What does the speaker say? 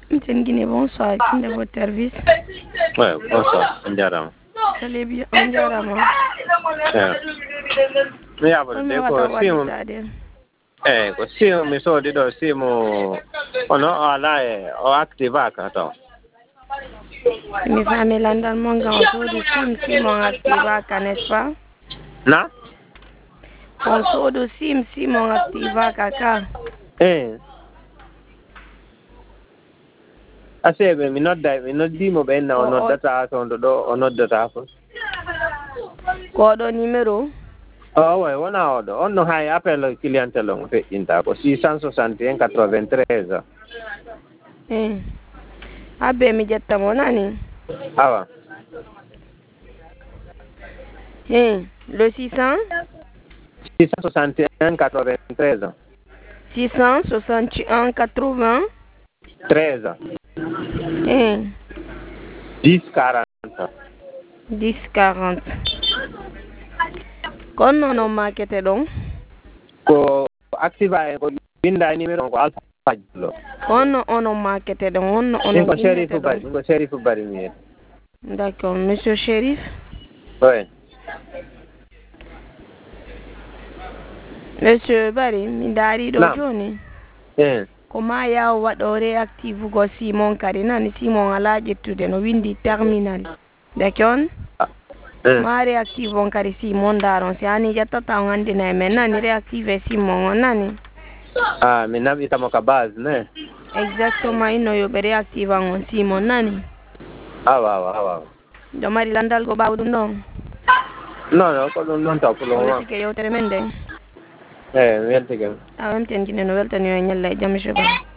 M'tien Guinée, bonsoir. Fin de votre service. Ouais, bonsoir. Ndiarama. Allez bien, on jarama. Mi yaɓude Komi de ko wata simu wallitade. eyi ko simu mi soodi ɗo simu kono o ala e o active aka taw Mi fami landal monga on sodu Simon activa ka, n'est-ce pas? na On sodu Simon activa ka. aseɓe mi noddimo ɓenna o noddata toon ɗo o noddata fof Koɗo numéro? way wona oɗo on no hay appel clientèle on feƴƴinta ko 661 93 Abbe mi jettamo nani? awa Le 600? 661 93 661 80? 13 10 40 10 40. Kono no makete ɗon? ko activa e ko binda e numéro on ko alphajo Kono ono makete ɗon? ko Chérif Bari ko Chérif Bari mi D'accord, monsieur Chérif? oui Monsieur Bari, mi daari ɗo joni. Ko ma yaw waɗo réactive go Simon kadi nani Simon ala ƴettude no windi terminal. D'accord? Ma réactive on kadi Simon daron si ani ƴettata on andina e men nani réactive Simon on nani. mi naɓitamo ka base ne Exactement ino yoɓe réactive on Simon nani. awa Do mari landal go ɓaw ɗum ɗon? non ko ɗum ɗon taw pour le moment weltike yewtere men nde. mi weltike A wemten jine no weltani o ñalla e jaam monsieur Ba.